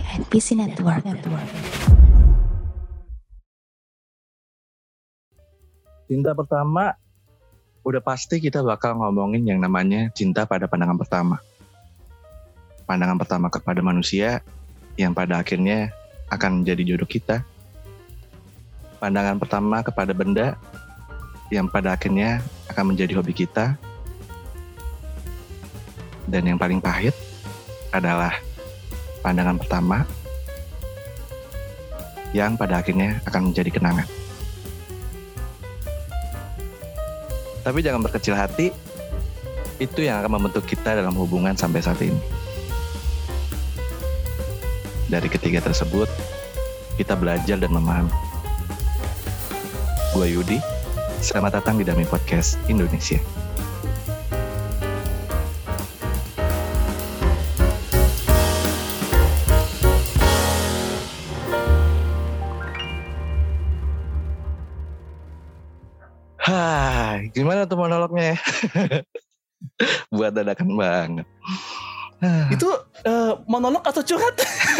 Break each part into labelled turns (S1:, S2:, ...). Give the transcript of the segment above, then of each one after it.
S1: NPC Network.
S2: Cinta pertama, udah pasti kita bakal ngomongin yang namanya cinta pada pandangan pertama. Pandangan pertama kepada manusia yang pada akhirnya akan menjadi jodoh kita. Pandangan pertama kepada benda yang pada akhirnya akan menjadi hobi kita. Dan yang paling pahit adalah pandangan pertama yang pada akhirnya akan menjadi kenangan. Tapi jangan berkecil hati, itu yang akan membentuk kita dalam hubungan sampai saat ini. Dari ketiga tersebut, kita belajar dan memahami. Gua Yudi, selamat datang di Dami Podcast Indonesia. Hai, gimana tuh monolognya ya? Buat dadakan banget.
S3: Itu monolog atau curhat?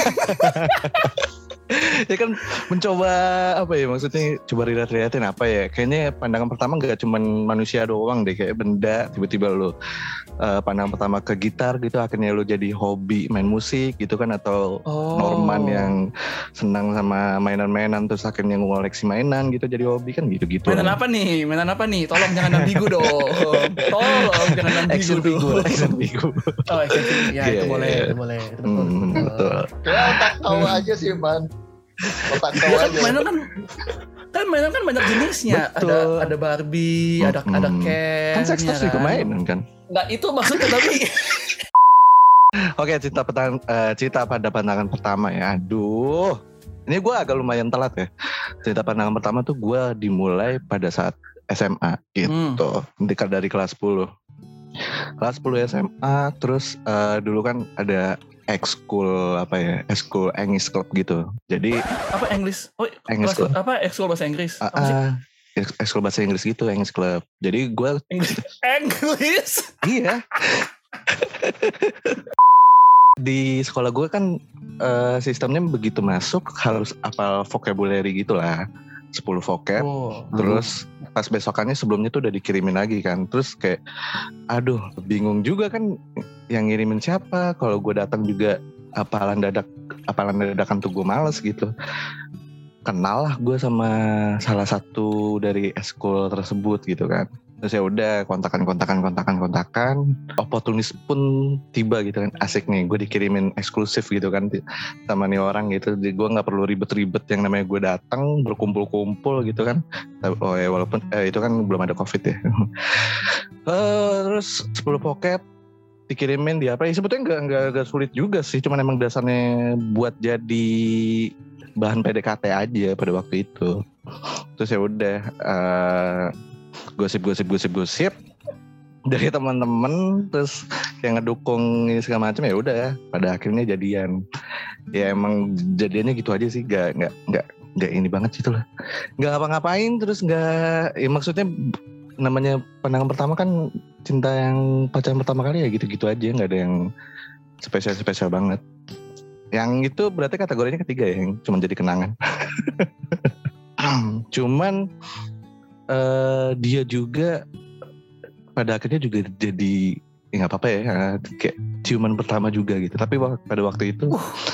S2: Ya kan mencoba apa ya, maksudnya coba lihat-lihatin apa ya. Kayaknya pandangan pertama gak cuman manusia doang deh, kayak benda. Tiba-tiba lo pandangan pertama ke gitar gitu, akhirnya lo jadi hobi main musik gitu kan. Atau Norman yang senang sama mainan-mainan terus akhirnya ngoleksi mainan gitu jadi hobi kan gitu-gitu.
S3: Mainan apa nih? Tolong jangan ambigu dong. Tolong jangan ambigu dong.
S2: Action figure.
S3: Oh, action figure. Ya, itu boleh. Itu betul.
S2: Betul.
S4: Kayak otak kau aja sih, Man. Otak kau aja.
S3: Mainan kan banyak jenisnya.
S2: Betul.
S3: Ada Barbie, ada Ken.
S2: Kan Sex Toys juga mainan kan.
S3: Nggak, itu maksudnya tapi.
S2: Oke, cerita pada pandangan pertama ya. Aduh, ini gue agak lumayan telat ya. Cerita pandangan pertama tuh gue dimulai pada saat SMA gitu. Dekat dari kelas 10. Kelas 10 SMA, terus dulu kan ada ekskul English Club gitu. Jadi
S3: apa English? Oh,
S2: English Club.
S3: Apa ekskul bahasa Inggris?
S2: Ekskul bahasa Inggris gitu, English Club. Jadi gue
S3: English?
S2: Iya. Di sekolah gue kan sistemnya begitu masuk harus hafal vocabulary gitulah. 10 vocab. Terus pas besokannya sebelumnya tuh udah dikirimin lagi kan. Terus kayak aduh, bingung juga kan yang ngirimin siapa. Kalau gue datang juga hafalan dadakan tuh gue males gitu. Kenal lah gue sama salah satu dari eskul tersebut gitu kan. Terus ya udah kontakan. Oportunis pun tiba gitu kan. Asik nih, gue dikirimin eksklusif gitu kan sama nih orang gitu. Jadi gue nggak perlu ribet-ribet yang namanya gue datang berkumpul-kumpul gitu kan. Oh ya, walaupun itu kan belum ada COVID ya. Terus 10 vocab dikirimin di apa? Ya sebetulnya nggak sulit juga sih. Cuman emang dasarnya buat jadi bahan PDKT aja pada waktu itu. Terus ya udah gosip dari teman-teman, terus yang ngedukung ini segala macam, ya udah pada akhirnya jadian. Ya emang jadiannya gitu aja sih, nggak ini banget gitu lah. Nggak apa-ngapain, terus nggak, ya maksudnya namanya pandangan pertama kan cinta yang pacaran pertama kali ya gitu-gitu aja, nggak ada yang spesial banget. Yang itu berarti kategorinya ketiga ya, yang cuma jadi kenangan. Cuman dia juga pada akhirnya juga jadi nggak apa-apa ya, kayak ciuman pertama juga gitu. Tapi pada waktu itu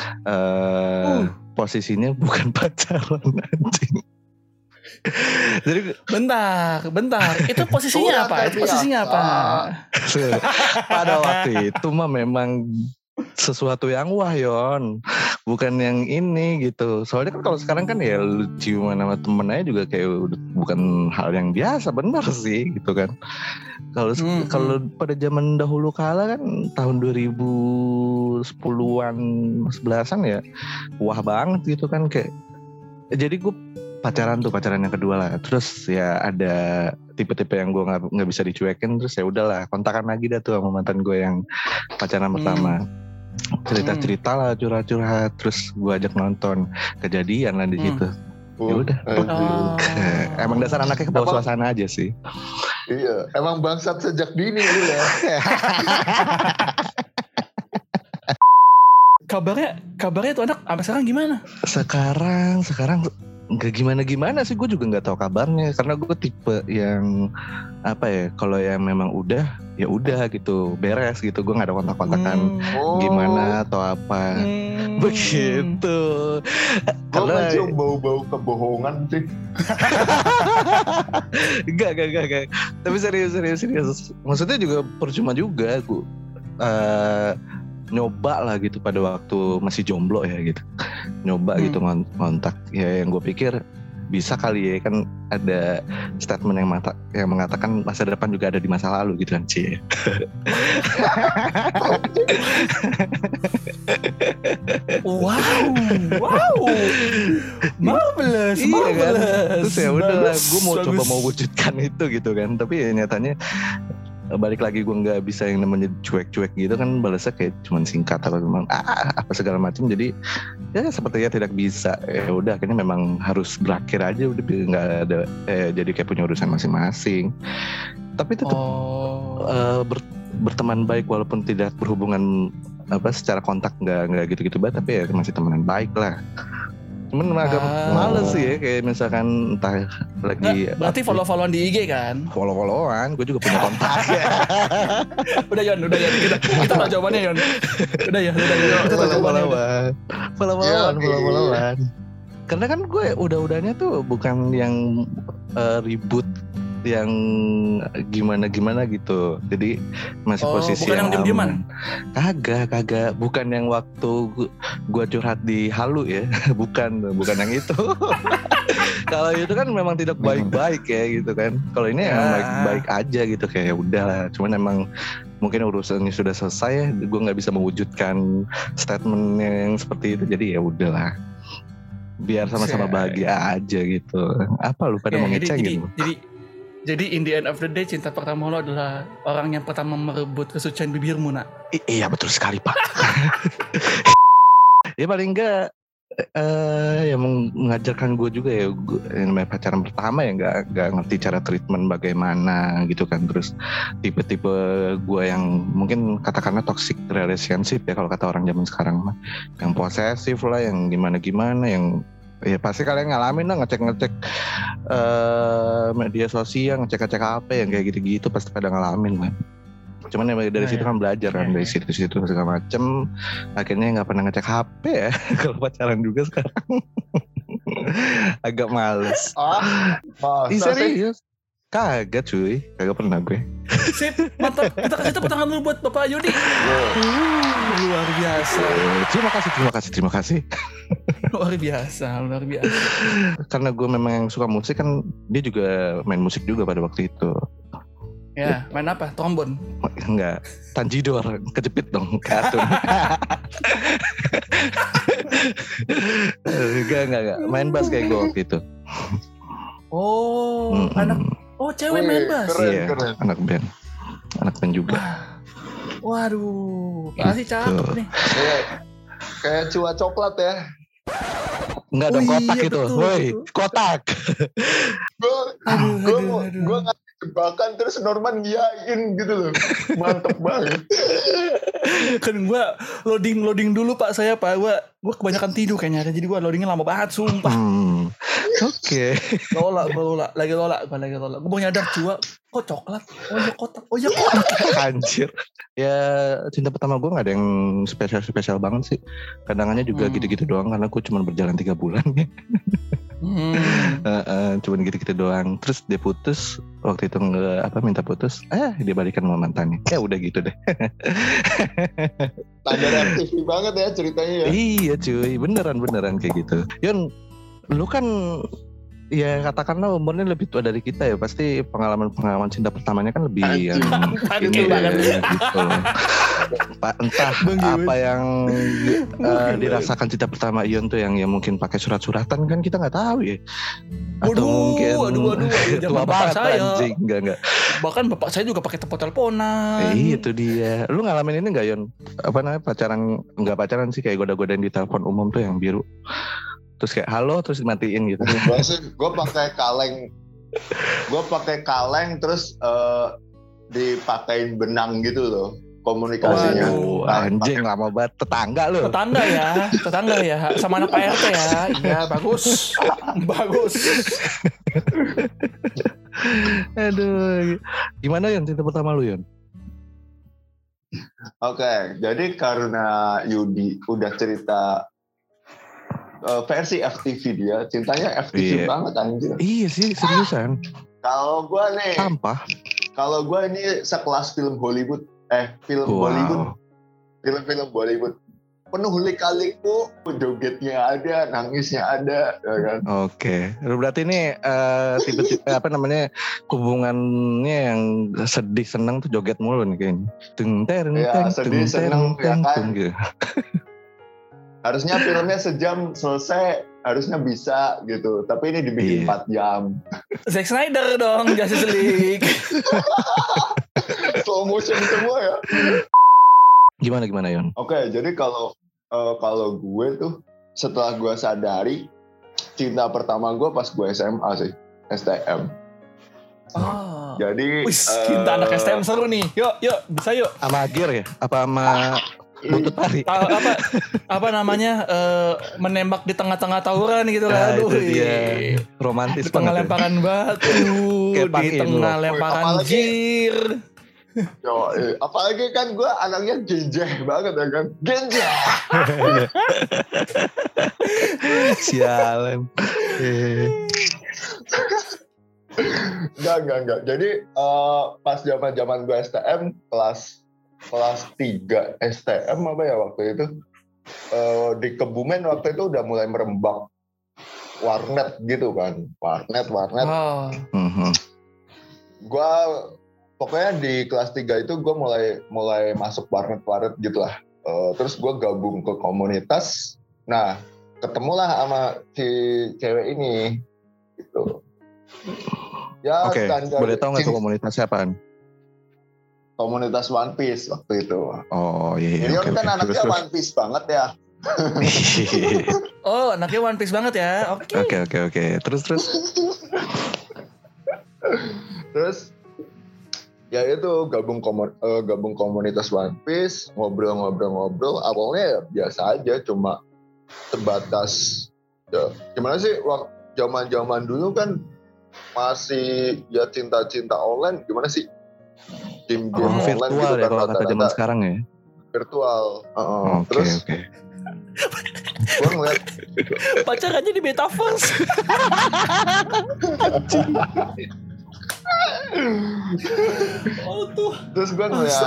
S2: posisinya bukan pacaran anjing. Jadi bentar. Itu posisinya apa? Pada waktu itu mah memang sesuatu yang wah Yon, bukan yang ini gitu. Soalnya kan kalau sekarang kan ya lu ciuman sama temen aja juga kayak bukan hal yang biasa, benar sih gitu kan. Kalau pada zaman dahulu kala kan tahun 2010-an 11-an ya wah banget gitu kan, kayak jadi gue pacaran yang kedua lah. Terus ya ada tipe-tipe yang gue nggak bisa dicuekin, terus ya udahlah kontakan lagi dah tuh sama mantan gue yang pacaran pertama. Cerita-cerita lah, curhat-curhat, terus gue ajak nonton, kejadian lah di situ. Ya udah. Emang dasar anaknya ke bawah suasana aja sih.
S4: Iya, emang bangsat sejak dini lu ya.
S3: kabarnya tuh anak sampai sekarang gimana?
S2: Sekarang nggak gimana sih, gue juga nggak tahu kabarnya karena gue tipe yang apa ya, kalau yang memang udah ya udah gitu, beres gitu, gue nggak ada kontak-kontakan gimana atau apa begitu.
S4: Gue mencium bau-bau kebohongan sih.
S2: Enggak. Tapi serius. Maksudnya juga percuma juga gue nyoba lah gitu pada waktu masih jomblo ya gitu. Nyoba gitu ngontak. Ya yang gue pikir bisa kali ya, kan ada statement yang mengatakan masa depan juga ada di masa lalu gitu kan, Cie.
S3: Wow. Marvelous.
S2: Kan? Terus ya udahlah, gue coba mau wujudkan itu gitu kan. Tapi ya nyatanya balik lagi, gue nggak bisa yang namanya cuek-cuek gitu kan, balasnya kayak cuman singkat apa memang apa segala macam. Jadi ya sepertinya tidak bisa. Ya udah, akhirnya memang harus berakhir aja, udah nggak ada jadi kayak punya urusan masing-masing. Tapi tetap berteman baik walaupun tidak berhubungan secara kontak, nggak gitu-gitu banget, tapi ya masih temenan baik lah. Cuman agak males sih ya, kayak misalkan entah lagi.
S3: Berarti follow-followan di IG kan?
S2: Follow-followan, gue juga punya kontak.
S3: Udah Yon, kita tahu jawabannya Yon. Udah ya. Kita tahu jawabannya.
S2: Follow-followan. Karena kan gue udah-udahnya tuh bukan yang ribut yang gimana gitu. Jadi masih posisi
S3: bukan yang diem-dieman.
S2: Kagak. Bukan yang waktu gua curhat di Halu ya. bukan yang itu. Kalau itu kan memang tidak baik-baik ya gitu kan. Kalau ini emang baik-baik aja gitu, kayak udah lah. Cuman emang mungkin urusannya sudah selesai, gue nggak bisa mewujudkan statement yang seperti itu. Jadi ya udahlah, biar sama-sama bahagia aja gitu. Apa lu pada mau ngecengin?
S3: Jadi in the end of the day, cinta pertama lo adalah orang yang pertama merebut kesucian bibirmu, nak.
S2: Iya betul sekali, Pak. Ya paling enggak yang mengajarkan gue juga ya, yang namanya pacaran pertama ya nggak ngerti cara treatment bagaimana gitu kan. Terus tipe-tipe gue yang mungkin katakanlah toxic relationship ya kalau kata orang zaman sekarang mah, yang posesif lah, yang gimana yang ya pasti kalian ngalamin lah, ngecek media sosial, ngecek apa yang kayak gitu-gitu pasti pada ngalamin lah. Cuman ya dari situ kan belajar kan, dari situ segala macem. Akhirnya nggak pernah ngecek HP ya kalau pacaran juga sekarang. Agak males. Serius? Kagak cuy, kagak pernah gue.
S3: Sip, mantap. Kita kasih tepuk tangan dulu buat Bapak Yudi. Luar biasa.
S2: Terima kasih.
S3: Luar biasa.
S2: Karena gue memang yang suka musik kan, dia juga main musik juga pada waktu itu.
S3: Ya, main apa? Trombon?
S2: Enggak, tanjidor, kejepit dong, kartun. Enggak, main bass kayak gue waktu itu.
S3: Cewek main bass?
S2: Keren. Anak band juga.
S3: Waduh, pasti cakep nih.
S4: Kayak Cua Coklat ya.
S2: Enggak dong, kotak itu. Woi, kotak.
S4: Gue ngasih jebakan terus Norman ngiyain gitu loh. Mantep banget.
S3: Kan gue loading dulu Pak, gue kebanyakan tidur kayaknya, jadi gue loadingnya lama banget sumpah.
S2: Oke.
S3: Lagi lola. Gue mau nyadar Cua, kok coklat? Oh iya kotak.
S2: Anjir. Ya cinta pertama gue gak ada yang spesial banget sih. Kadang-kadang juga gitu-gitu doang, karena gue cuma berjalan 3 bulan ya. Cuman gitu-gitu doang. Terus dia putus, waktu itu minta putus, dia balikan sama mantannya. Ya udah gitu deh.
S4: Standar MTV banget ya ceritanya ya.
S2: Iya cuy, beneran kayak gitu. Yon, lu kan ya katakanlah umurnya lebih tua dari kita ya, pasti pengalaman cinta pertamanya kan lebih yang ini gitu. Entah apa yang dirasakan cinta pertama Ion tuh yang mungkin pakai surat-suratan kan kita nggak tahu ya. Atau mungkin
S3: tua banget
S2: anjing, enggak.
S3: Bahkan bapak saya juga pakai teleponan.
S2: Itu dia. Lu ngalamin ini nggak Yon? Apa namanya nggak pacaran sih, kayak goda-godain di telepon umum tuh yang biru. Terus kayak halo terus dimatiin gitu.
S4: Gue pakai kaleng terus dipakein benang gitu loh. komunikasinya.
S2: Waduh, anjing lama banget. Tetangga
S3: ya, sama anak Pak RT ya. Iya, bagus.
S2: Aduh, gimana Yon cinta pertama lu Yon?
S4: Oke, jadi karena Yudi udah cerita versi FTV dia, cintanya FTV banget anjir.
S2: Iya sih, seriusan.
S4: Kalau gue nih,
S2: sampah.
S4: Kalau gue ini sekelas film Hollywood, film Bollywood, penuh lika-liku, jogetnya ada, nangisnya ada, ya kan?
S2: Oke, berarti ini tipe-tipe hubungannya yang sedih senang tuh joget mulu nih kayaknya.
S4: Sedih senang ya kan.
S2: Gitu.
S4: Harusnya filmnya sejam selesai, harusnya bisa gitu. Tapi ini dibikin 4 jam.
S3: Zack Snyder dong, Justice League.
S4: Slow motion semua ya.
S2: Gimana Yon?
S4: Oke, jadi kalau gue tuh setelah gue sadari cinta pertama gue pas gue SMA sih, STM.
S3: Oh.
S4: Jadi
S3: cinta anak STM seru nih. Yuk, bisa yuk.
S2: Sama Agir ya? Apa sama Butut Pari?
S3: Apa namanya? Menembak di tengah-tengah tawuran gitu lah.
S2: Aduh, dia romantis
S3: di tengah lemparan batu, di tengah lemparan jir.
S4: Yo, apalagi kan gue anaknya genjeh banget ya kan. Genjeh.
S2: Sialan.
S4: Enggak. Jadi pas zaman gue STM kelas 3 STM apa ya waktu itu, di Kebumen waktu itu udah mulai merembak warnet gitu kan. Warnet. Gue pokoknya di kelas 3 itu gue mulai masuk warnet gitu lah. Terus gue gabung ke komunitas. Nah, ketemulah sama si cewek ini gitu. Ya,
S2: oke, boleh tahu nggak tuh komunitasnya apaan?
S4: Komunitas One Piece waktu itu.
S2: Oh iya.
S4: Jadi kan anaknya terus. One Piece banget ya.
S3: Oh, anaknya One Piece banget ya. Oke.
S4: Terus ya itu gabung komunitas One Piece, ngobrol. Awalnya ya biasa aja, cuma sebatas ya gimana sih, zaman dulu kan masih ya cinta online, gimana sih? Game
S2: virtual gitu ya, kalau kata zaman sekarang ya.
S4: Virtual.
S2: Terus
S4: gue ngeliat
S3: pacarannya di metaverse.
S4: Terus gue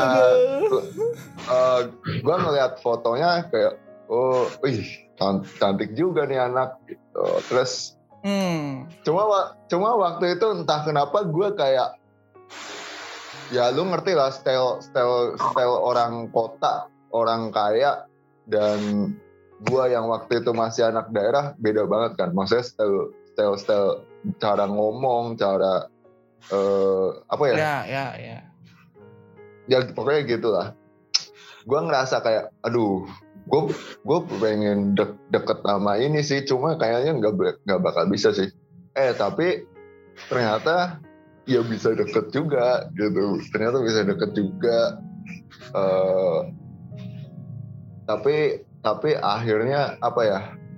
S4: ngeliat fotonya kayak, cantik juga nih anak gitu. Terus cuma waktu itu entah kenapa gue kayak, ya lu ngerti lah style orang kota, orang kaya, dan gue yang waktu itu masih anak daerah beda banget kan. Maksudnya style cara ngomong, cara apa ya? Ya pokoknya gitulah. Gue ngerasa kayak, aduh, gue pengen deket sama ini sih, cuma kayaknya nggak bakal bisa sih. Tapi ternyata ya bisa deket juga gitu. Ternyata bisa deket juga. Tapi akhirnya apa ya?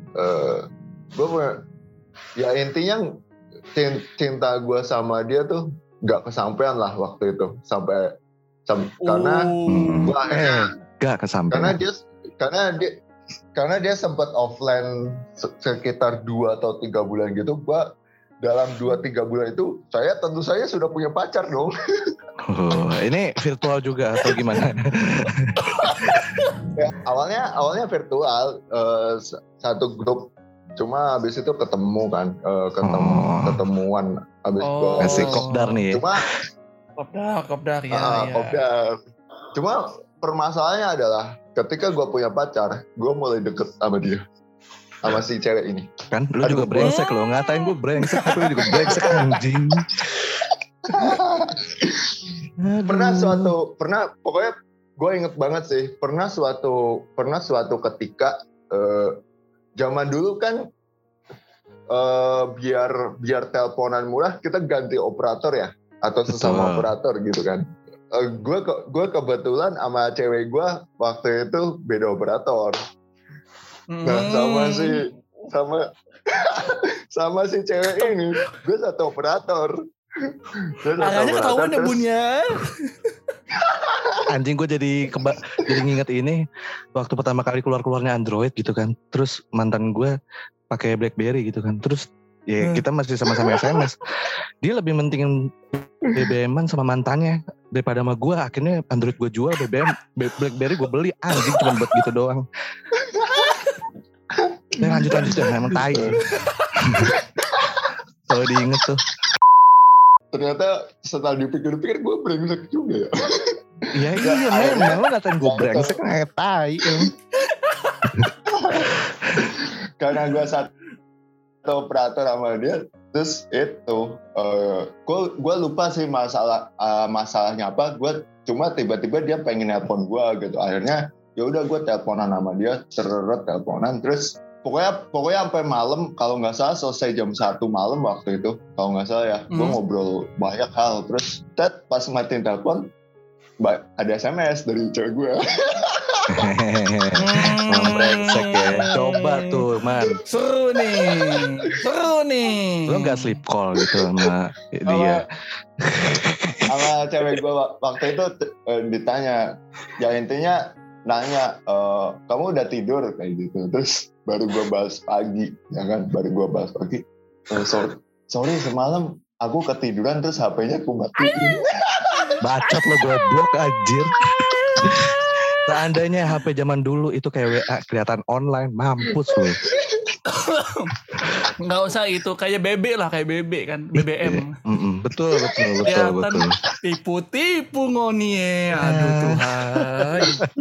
S4: Ya intinya cinta gue sama dia tuh nggak kesampaian lah waktu itu karena gue akhirnya
S2: nggak kesampaian.
S4: Karena dia sempat offline sekitar 2 atau 3 bulan gitu. Gue dalam 2-3 bulan itu tentu saya sudah punya pacar dong.
S2: Ini virtual juga atau gimana?
S4: Ya, awalnya virtual, satu grup, cuma habis itu ketemu kan, ketemuan habis
S2: kasih kopdar nih.
S4: Cuma
S3: kopdar ya.
S4: Kopdar. Cuma permasalahannya adalah ketika gue punya pacar, gue mulai deket sama dia, sama si cewek ini.
S2: Kan lu juga brengsek lo, ngatain gue brengsek, tapi lu juga brengsek anjing.
S4: Pokoknya gue inget banget sih, pernah suatu ketika, zaman dulu kan biar teleponan murah kita ganti operator ya, atau sesama operator gitu kan. gue kebetulan sama cewek gue waktu itu beda operator. Nah sama si cewek ini gue satu operator.
S3: Makanya ketahuan ya Bunnya.
S2: Anjing, gue jadi nginget ini waktu pertama kali keluarnya Android gitu kan. Terus mantan gue pakai BlackBerry gitu kan. Terus ya kita masih sama-sama SMS. Dia lebih mentingin BBM-an sama mantannya daripada sama gue. Akhirnya Android gue jual, BlackBerry gue beli. Anjing, cuma buat gitu doang. Lanjut ya, emang tai. Kalau diinget tuh.
S4: Ternyata setelah dipikir-pikir gue brengsek juga ya.
S2: Iya memang lo ngatain gue brengsek kayak tai.
S4: Karena gue satu operator sama dia, terus itu gue lupa sih masalahnya apa. Gue cuma tiba-tiba dia pengen nelpon gue gitu. Akhirnya ya udah gue teleponan sama dia, teleponan terus. Pokoknya sampai malam, kalau nggak salah selesai jam 1 malam waktu itu, kalau nggak salah ya, gue ngobrol banyak hal. Terus pas matiin telepon, ada SMS dari cewek gue.
S2: Brengsek ya. Coba tuh man.
S3: Seru nih.
S2: Lo nggak sleep call gitu sama dia?
S4: Sama cewek gue waktu itu ditanya, ya intinya nanya, kamu udah tidur kayak gitu. Terus baru gue bahas pagi, ya kan? Sorry semalam aku ketiduran terus HP-nya aku matiin.
S2: Bacot lo, goblok anjir. Seandainya HP zaman dulu itu kayak WA kelihatan online, mampus lo.
S3: Nggak usah itu, kayak BB kan, BBM.
S2: Betul.
S3: Tipu-tipu ngonie, aduh Tuhan.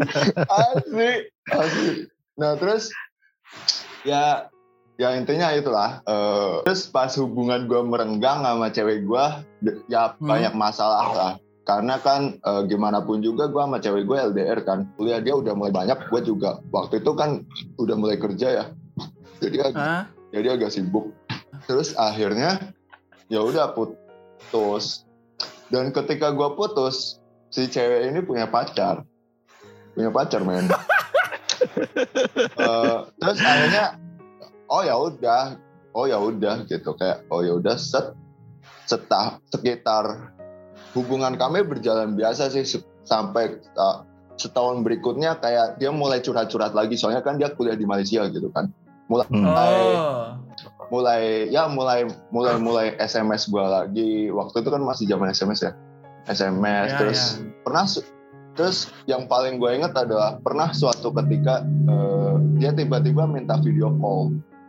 S4: Asli. Nah terus ya intinya itulah. Terus pas hubungan gue merenggang sama cewek gue, ya banyak masalah lah. Karena kan gimana pun juga gue sama cewek gue LDR kan. Kuliah dia udah mulai banyak, gue juga waktu itu kan udah mulai kerja ya. Jadi agak sibuk. Terus akhirnya ya udah putus. Dan ketika gue putus, si cewek ini punya pacar men. Terus akhirnya oh ya udah gitu, kayak oh ya udah sekitar hubungan kami berjalan biasa sih sampai setahun berikutnya kayak dia mulai curhat-curhat lagi, soalnya kan dia kuliah di Malaysia gitu kan. Mulai SMS gue lagi. Waktu itu kan masih zaman SMS ya. Terus yang paling gue ingat adalah pernah suatu ketika dia tiba-tiba minta video call.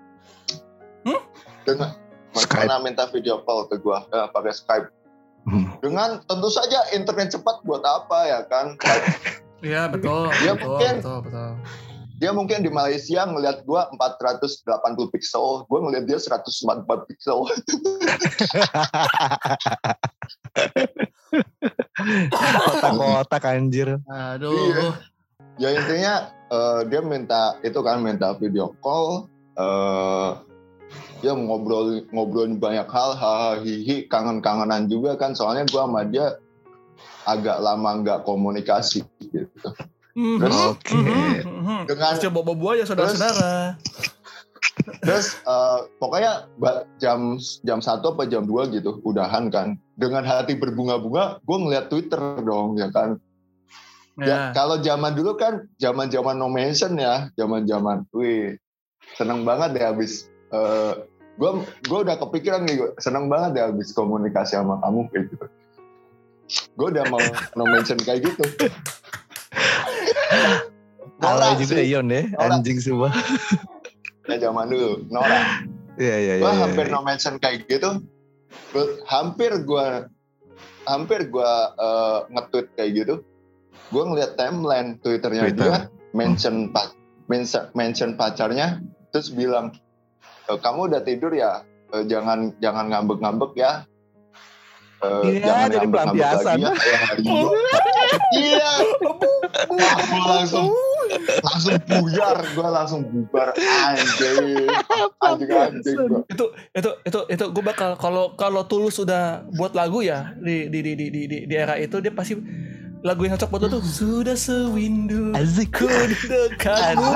S4: Pernah minta video call ke gue pakai Skype. Dengan tentu saja internet cepat buat apa ya kan?
S3: Iya betul.
S4: Dia mungkin di Malaysia ngelihat gue 480 pixel, gue ngelihat dia 144 pixel.
S2: Kotak-kotak anjir.
S3: Aduh.
S4: Iya. Ya intinya dia minta video call, dia ngobrolin banyak hal, hihi, kangen-kangenan juga kan, soalnya gue sama dia agak lama nggak komunikasi gitu. Terus
S3: dengan coba buaya saudara-saudara.
S4: Terus pokoknya jam 1 apa jam 2 gitu udahan kan. Dengan hati berbunga-bunga gue ngeliat Twitter dong ya kan. Ya, kalau zaman dulu kan zaman no mention ya, zaman wih seneng banget deh habis gue udah kepikiran nih, gue seneng banget deh habis komunikasi sama kamu kayak gitu. Gue udah mau no mention kayak gitu.
S2: Alay juga Ion ya, anjing semua.
S4: Ya zaman dulu, Nora.
S2: Iya.
S4: Gue hampir no mention kayak gitu. Hampir gue nge-tweet kayak gitu. Gue ngeliat timeline Twitternya dia, mention pacarnya, terus bilang, kamu udah tidur ya, jangan ngambek-ngambek ya.
S2: Iya, jadi pelampiasan.
S4: Iya. Aku langsung langsung buyar, gue langsung bubar anjing gue.
S3: Itu gue bakal kalau Tulus udah buat lagu ya di era itu, dia pasti lagu yang cocok buat lo tuh sudah sewindu ku di dekatmu.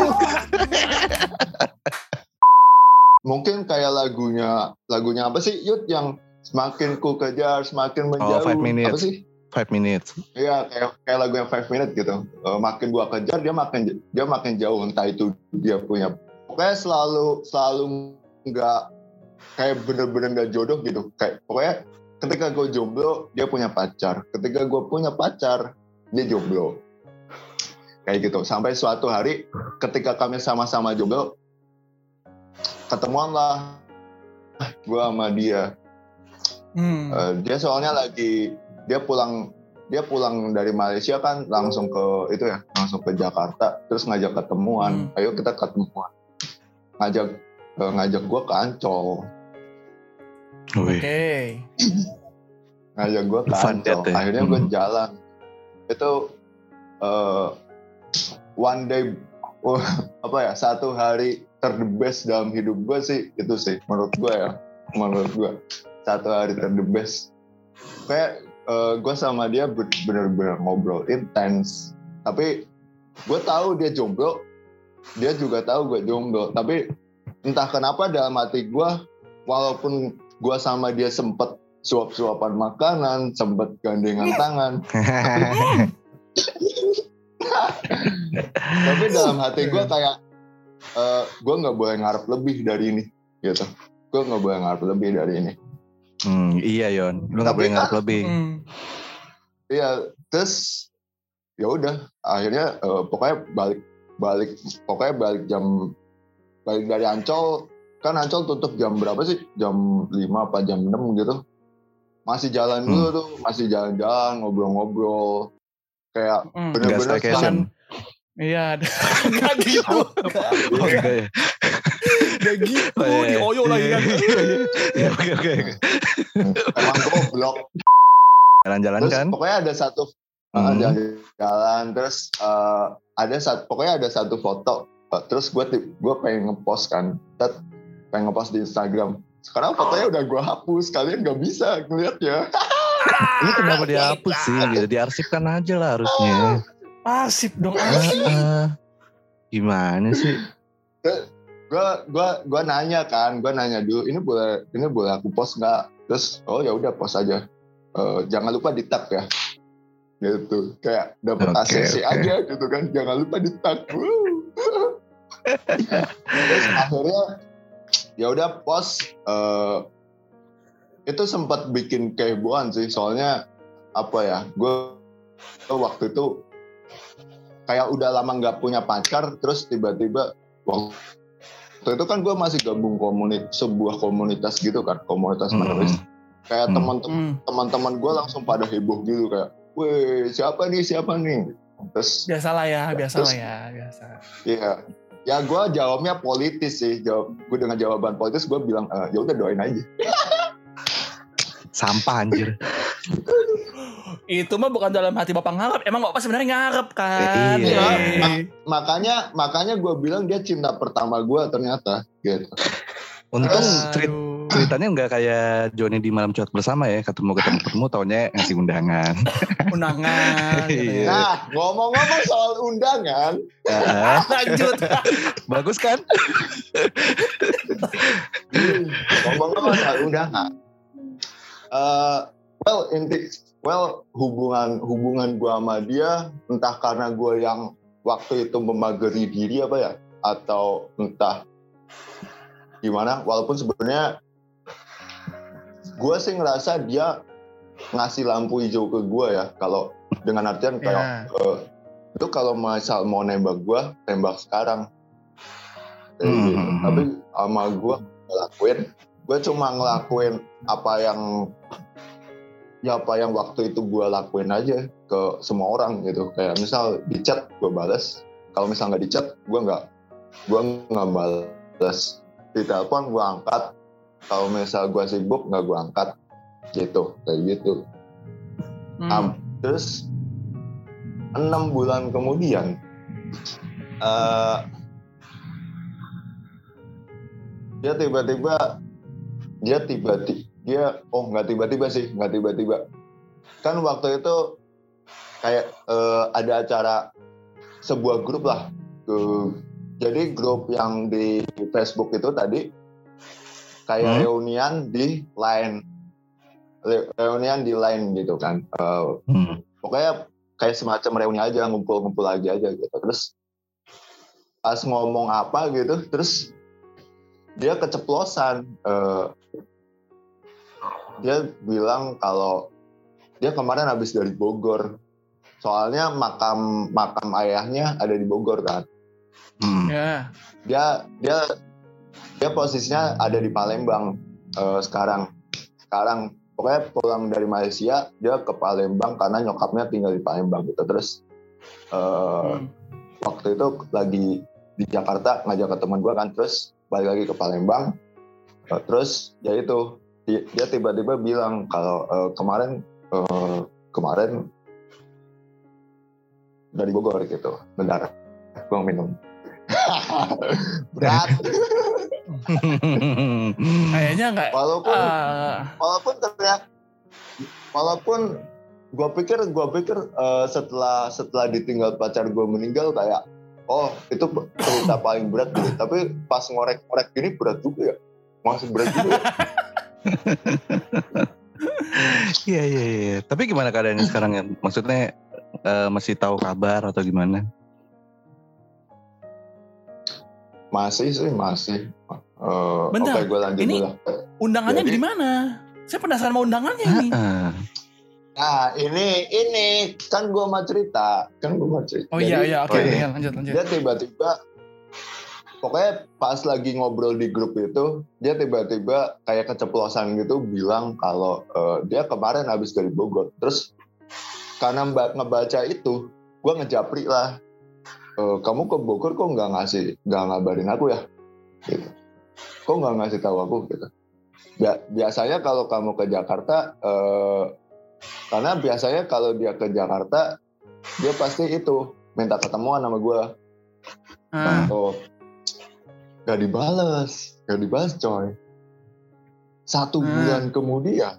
S4: Mungkin kayak lagunya apa sih Yud yang semakin ku kejar semakin menjauh.
S2: 5 minutes.
S4: Apa sih?
S2: 5 minutes.
S4: Iya, kayak lagu yang 5 minutes gitu. Makin gua kejar dia makin jauh, entah itu dia punya. Pokoknya selalu nggak kayak bener-bener nggak jodoh gitu. Kayak pokoknya ketika gue jomblo dia punya pacar. Ketika gue punya pacar dia jomblo. Kayak gitu. Sampai suatu hari ketika kami sama-sama jomblo, ketemuan lah gue sama dia. Dia soalnya dia pulang dari Malaysia kan langsung ke Jakarta, terus ngajak ketemuan. Ayo kita ketemuan. Ngajak gue ke Ancol.
S3: Oke.
S4: Ngajak gue ke Ancol. Akhirnya gue jalan. Itu one day satu hari the best dalam hidup gue sih, itu sih menurut gue satu hari the best. Kayak gue sama dia bener-bener ngobrol intens, tapi gue tahu dia jomblo, dia juga tahu gue jomblo, tapi entah kenapa dalam hati gue, walaupun gue sama dia sempet suap-suapan makanan, sempet gandengan tangan, tapi dalam hati gue kayak gue nggak boleh ngarep lebih dari ini gitu. Gue nggak boleh ngarep lebih dari ini.
S2: Iya Yon, lu nggak boleh ngarep lebih.
S4: Iya, terus ya udah akhirnya pokoknya balik dari Ancol. Kan Ancol tutup jam berapa sih? Jam 5 apa jam 6 gitu. Masih jalan dulu tuh, masih jalan-jalan, ngobrol-ngobrol. Kayak bener-bener
S2: staycation.
S3: Iya, gak gitu.
S2: Enggak ya.
S3: Gak gitu, dioyo lagi kan.
S2: Oke.
S4: Emang goblok.
S2: Jalan-jalan
S4: terus
S2: kan?
S4: Pokoknya ada satu jalan, terus pokoknya ada satu foto. Terus gue pengen ngepost kan, pengen ngepost di Instagram. Sekarang fotonya udah gue hapus, kalian gak bisa ngeliatnya.
S2: Ini kenapa dihapus sih? Gitu, diarsipkan aja lah harusnya.
S3: Arsip dong, arsip.
S2: Gimana sih?
S4: Gue nanya dulu, ini boleh aku post nggak? Terus ya udah post aja. Jangan lupa di tag ya. Gitu, kayak dapat ACC aja gitu kan. Jangan lupa di tag. Terus akhirnya ya udah post. Itu sempat bikin kehebohan sih, soalnya gue waktu itu kayak udah lama nggak punya pacar, terus tiba-tiba waktu itu kan gue masih gabung sebuah komunitas gitu kan, komunitas menulis. Kayak teman-teman gue langsung pada heboh gitu kayak, weh siapa nih? Terus
S3: biasa.
S4: Iya, ya gue jawabnya politis sih. Gue dengan jawaban politis gue bilang ya udah doain aja.
S2: Sampah anjir.
S3: Itu mah bukan dalam hati bapak ngarep. Emang bapak sebenarnya ngarep kan?
S2: Iya.
S4: Makanya gue bilang dia cinta pertama gue ternyata. Gitu.
S2: Untung ceritanya nggak kayak Joni di Malam Curhat Bersama ya. Ketemu taunya ngasih undangan.
S3: Gitu.
S4: Nah ngomong-ngomong soal undangan.
S3: Lanjut.
S2: Bagus kan?
S4: Ngomong-ngomong soal undangan. Hubungan gue sama dia, entah karena gue yang waktu itu memagari diri atau entah gimana, walaupun sebenarnya gue sih ngerasa dia ngasih lampu hijau ke gue ya, kalau dengan artian kayak itu kalau misal mau nembak gue, tembak sekarang. Gitu. Tapi sama gue cuma ngelakuin apa yang waktu itu gue lakuin aja ke semua orang gitu. Kayak misal di chat gue balas, kalau misal nggak di chat gue nggak balas. Di telepon gue angkat, kalau misal gue sibuk nggak gue angkat gitu, kayak gitu. Terus 6 bulan kemudian Dia tiba-tiba nggak tiba-tiba. Kan waktu itu kayak ada acara sebuah grup lah. Jadi grup yang di Facebook itu tadi kayak reunian di line gitu kan. Pokoknya kayak semacam reuni aja, ngumpul-ngumpul lagi aja gitu. Terus pas ngomong apa gitu, terus dia keceplosan. Dia bilang kalau dia kemarin habis dari Bogor. Soalnya makam ayahnya ada di Bogor kan. Dia posisinya ada di Palembang sekarang pokoknya pulang dari Malaysia, dia ke Palembang karena nyokapnya tinggal di Palembang gitu. Terus waktu itu lagi di Jakarta ngajak ke teman gue kan, terus balik lagi ke Palembang. Terus ya itu dia tiba-tiba bilang kalau kemarin dari Bogor gitu. Bentar, gue minum. Berat.
S3: Kayaknya enggak.
S4: Walaupun gue pikir setelah ditinggal pacar gue meninggal kayak itu cerita paling berat gitu. Tapi pas ngorek-ngorek gini berat juga ya. Masih berat juga ya.
S2: Iya. Tapi gimana keadaannya sekarang ya? Maksudnya masih tahu kabar atau gimana?
S4: Masih.
S3: Bentar,
S4: oke, gue lanjut
S3: ini
S4: dulu.
S3: Undangannya di mana? Saya penasaran sama undangannya ini.
S4: Nah, ini kan gue mau cerita.
S3: Oh iya, oke, lanjut.
S4: Dia tiba-tiba, pokoknya pas lagi ngobrol di grup itu, dia tiba-tiba kayak keceplosan gitu bilang kalau dia kemarin habis dari Bogor. Terus karena ngebaca itu, gue ngejapri lah. Kamu ke Bogor kok nggak ngabarin aku ya? Gitu. Kok nggak ngasih tahu aku gitu? Biasanya kalau kamu ke Jakarta, karena biasanya kalau dia ke Jakarta, dia pasti itu minta ketemuan sama gue. Gak dibales coy. 1 bulan kemudian,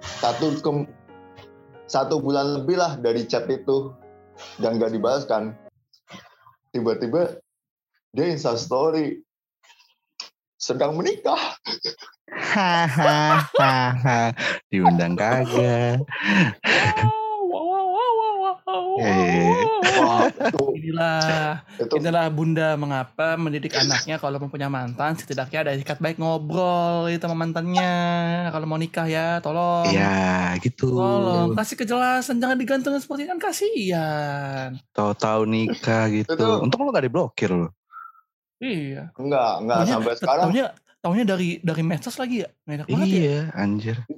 S4: satu bulan lebih lah dari chat itu dan gak dibalas kan. Tiba-tiba dia Insta story sedang menikah.
S2: Diundang kagak.
S3: Inilah bunda mengapa mendidik anaknya kalau mempunyai mantan setidaknya ada ikat baik ngobrol itu sama mantannya kalau mau nikah ya tolong.
S2: Iya gitu.
S3: Tolong kasih kejelasan, jangan digantungin seperti itu kan kasihan.
S2: Tahu nikah gitu. Untung lo gak diblokir lo.
S3: Iya.
S4: Enggak sampai sekarang.
S3: Taunya dari medsos lagi ya.
S2: Iya, anjir.